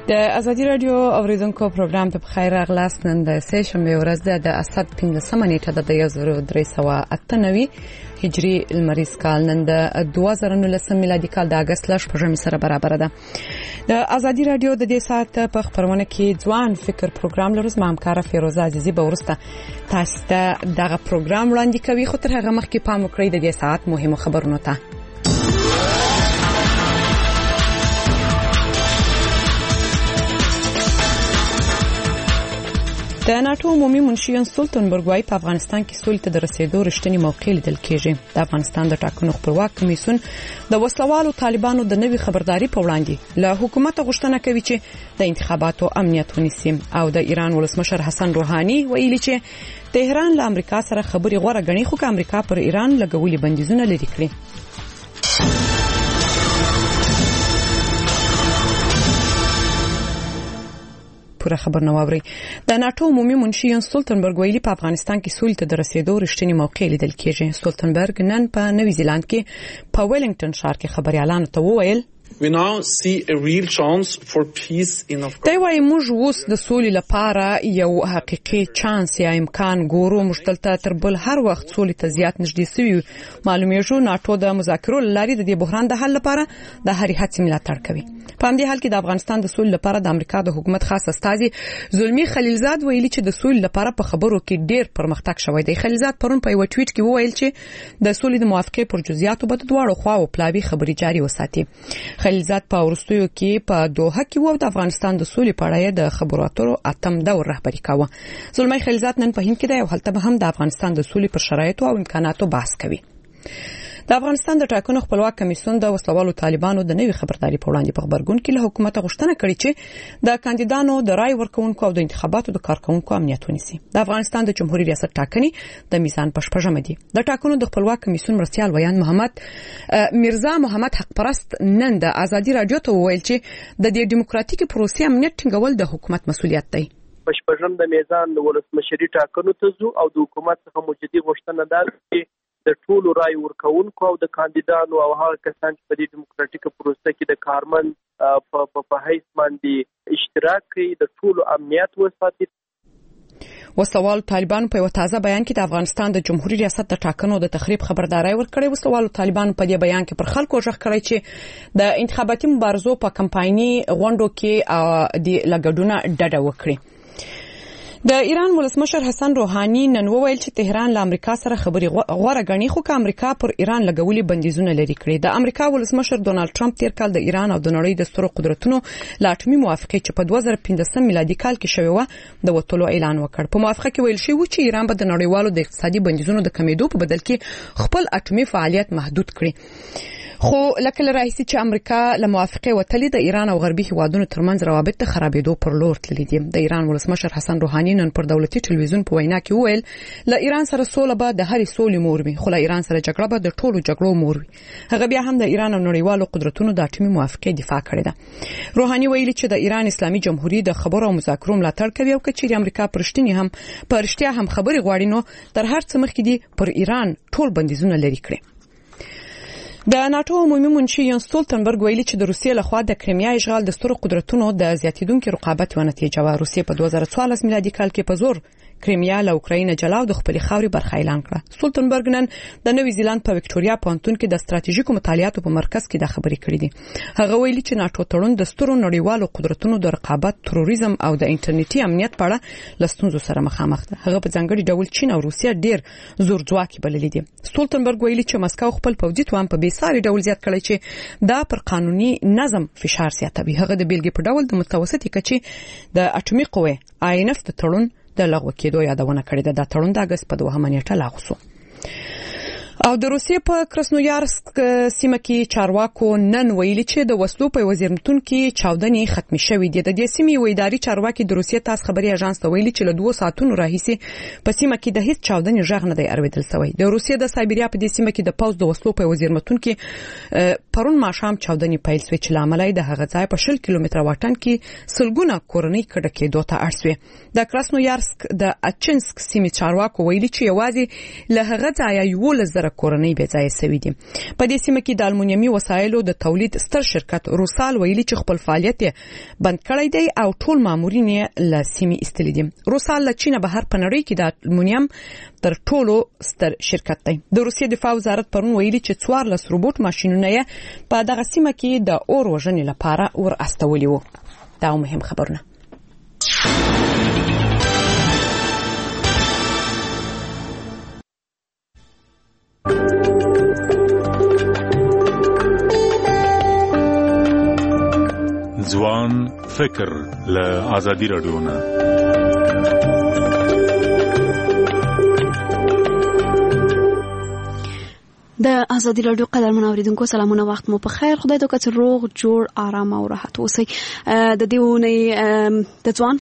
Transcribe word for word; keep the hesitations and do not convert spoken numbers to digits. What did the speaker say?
د ازادي رادیو اوریدونکو پروګرام ته بخیر راغلاست. نن د سه شنبه ورځ ده د اسد پنځمه نیټه د یو زر درې سوه اته نوي هجری لمریز کال، نن د دوه زره نولسم میلادي کال د اگست لس پنځمه سره برابر ده. د ازادي رادیو د دې ساعت په خبرونه کې ځوان فکر پروګرام لرو. زما همکار فیروزه عزیزی به ورسته تاسو ته دغه پروګرام وړاندې کوي، خو تر هغه مخکې پام وکړئ د دې ساعت مهمو خبرونو ته. د ناتو عمومي منشي یان سولتنبرګ وايي په افغانستان کې سولې ته د رسیدو رښتینی موقع لیدل کېږي. د افغانستان د ټاکنو خپلواک کمیسیون د وسلوالو طالبانو د نوي خبرداري په وړاندې له حکومت غوښتنه کوي چې د انتخاباتو امنیت ونیسي، او د ایران ولسمشر حسن روحاني ویلي چې تهران له امریکا سره خبري غوړه غني، خو که امریکا پر ایران لګولي بندیزونه لري کړی. پوره خبر نه واوري. د ناتو عمومي منشي یان سولتنبرګ ویلي په افغانستان کې سولې ته د رسیدو رښتینی موقع لیدل کېږي. سولتنبرګ نن په نوی زیلاند کې په ویلنګټن ښار کې خبريالانو ته وویل We now see a real chance for peace in Afghanistan. دا وايي موږ اوس د سولې لپاره یو حقيقي چانس یا امکان ګورو. موږ دلته تر بل هر وخت سولې ته زیات نږدې سوي. معلومیږي ناتو د مذاکرو لاري د دې بحران د حل لپاره د هرې هڅې ملاتړ کوي. په همدې حال کې د افغانستان د سولې لپاره د امریکا د حکومت خاص استازي زلمی خلیلزاد ویلي چې د سولې لپاره په خبرو کې ډېر پرمختګ شوی دی. خلیلزاد پرون په یو ټویټ کې وویل چې د سولې د موافقې پر جزئیاتو به د دواړو خواو پلاوي خبري جاري وساتي. خلیلزاد په ورستیو کې په دوحه کې وو د افغانستان د سولې په اړه د خبرو اترو اتم دور رهبری کاوه. زلمی خلیلزاد نن په هند کې دی او هلته به هم د افغانستان د سولې پر شرایطو او امکاناتو بحث کوي. د افغانستان د ټاکنو خپلواک کمیسیون د وسلوالو طالبانو د نوي خبرداري په وړاندې په خبرګون کې له حکومت غوښتنه کړې چې د کاندیدانو د رای ورکونکو او د انتخاباتو د کارکونکو امنیت ونیسي. د افغانستان د جمهوریت ریاست ټاکنې د میزان په شپږمه دي. د ټاکنو د خپلواک کمیسیون مرستيال ویان محمد میرزا محمد حق پرست نن د ازادي رادیو ته وویل چې د دې دیموکراتیکي پروسې امنیت ټینګول د حکومت مسؤلیت دی. پښپژم د میزان د ولسمشری ټاکنو ته زو او د حکومت څخه موجودي غوښتنه ده چې د ټولو رای ورکوونکو او د کاندیدانو او هغه کسان چې په دې دیموکراتیکه پروسه کې د کارمن په په حیث باندې اشتراک کوي د ټولو امنیت وساتي. وسلوالو طالبانو په یو تازه بیان کې د افغانستان د جمهوریت ریاست د ټاکنو د تخریب خبرداري ورکړې. وسلوالو طالبانو په دې بیان کې پر خلکو ژغ کړی چې د انتخاباتي مبارزو په کمپایني غونډو کې د لګډونه ډډه وکړي. د ایران ولسمشر حسن روحاني نن وویل چې تهران له امریکا سره خبري غوړه غني، خو که امریکا پر ایران لګولي بندیزونه لري کړی. د امریکا ولسمشر ډونالد ټرمپ تیر کال د ایران او د نړۍ د سترو قدرتونو لا اټومي موافقه چې په دوه زره پنځم میلادي کال کې شوی و د وټولو اعلان وکړ. په موافقه کې ویل شوی و چې ایران به د نړیوالو د اقتصادي بندیزونو د کمیدو په بدل کې خپل اټومي فعالیت محدود کړي. خو لکه راځي چې امریکا له موافقه وتلې د ایران او غربي هیوادونو ترمنځ روابط ته خرابېدو پر لور تللي دي. د ایران ولسمشر حسن روحاني نن پر دولتي ټلویزیون په وینا کې وویل له ایران سره سوله به د هرې سولې مور وي، خو له ایران سره جګړه به د ټولو جګړو مور وي. هغه بیا هم د ایران او نړیوالو قدرتونو د اټومي موافقه دفاع کړې ده. روحاني ویلي چې د ایران اسلامي جمهوریت د خبرو او مذاکرو ملاتړ کوي او کچې امریکا پرشتنی هم پرشتیا هم خبري غواړي نو تر هر څه مخکې دي پر ایران ټول بندیزونه لري کړی. د ناتو عمومي منشي یان سولتنبرګ ویلي چې د روسیې لخوا د کریمیا اشغال د سترو قدرتونو د زیاتیدونکو رقابت و نتیجه و. روسیې په دوه زره څوارلس میلادي کال کې په زور کریمیا له اوکراین جلا د خپل خاوري برخه اعلان کړه. سولتنبرګ نن د نوی زیلاند په وکټوريا پونتون کې د ستراتیژیکو مطالعاتو په مرکز کې د خبرې کړې دي. هغه ویلي چې ناتو تړون د سترو نړیوالو قدرتونو د رقابت، تروریزم او د انټرنیټي امنیت په اړه لستونزو سره مخامخ ده. هغه په ځانګړي ډول چین او روسیا ډیر زور ځواکي بللي دي. سولتنبرګ ویلي چې مسکو خپل پوځي توان په بیساري ډول زیات کړی چې دا پر قانوني نظم فشار زیاتوي. هغه د بیلګې په ډول د متوسطې کچې د اټومي قوې آی ان اف د تړون د لغوه کېدو یادونه کړې ده. د تړون د اگست په دوهمه نیټه لغوه شو. او د روسیې په کراسنویارسک سیمه کې چارواکو نن ویلي چې د وسلو په وزیرمتون کې چاودنې ختمې شوې دي. د دې سیمې ویداري چارواکي د روسیې تاس خبري اژانس ته ویلي چې له دوه ساعتونو راهیسې په سیمه کې د هیڅ چاودنې ژغ نه دی اوریدل شوی. د روسیې د سایبریا په دې سیمه کې د پوز د وسلو په وزیرمتون کې پرون ماښام چاودنې پیل شوې چې لامل یې د هغه ځای په شل کیلومتره واټن کې سلګونه کورنۍ کډه کېدو ته اړ شوې. د کراسنویارسک د اچنسک سیمې چارواکو ویلي چې یوازې له هغه ځای یو لزر کورنۍ بې ځایه شوې دي. په دې سیمه کې د المونیمي وسایلو د تولید ستر شرکت روسال ویلي چې خپل فعالیت بند کړی دی او ټول مامورین یې له سیمې ایستلي دي. روسال له چین بهر په نړۍ کې د المونیم تر ټولو ستر شرکت دی. د روسیې دفاع وزارت پرون ویلي چې څوارلس روبوټ ماشینونه یې په دغه سیمه کې د اور وژنې لپاره ور استولي وو. دا مهم خبرونه. ځوان فکر له آزادي رادیو نه. د آزادي رادیو قدرمن اوریدونکو سلامونه، وخت مو په خیر. خدای دې وکړي روغ جوړ آرام او راحت اوسئ. د دې ونې د ځوان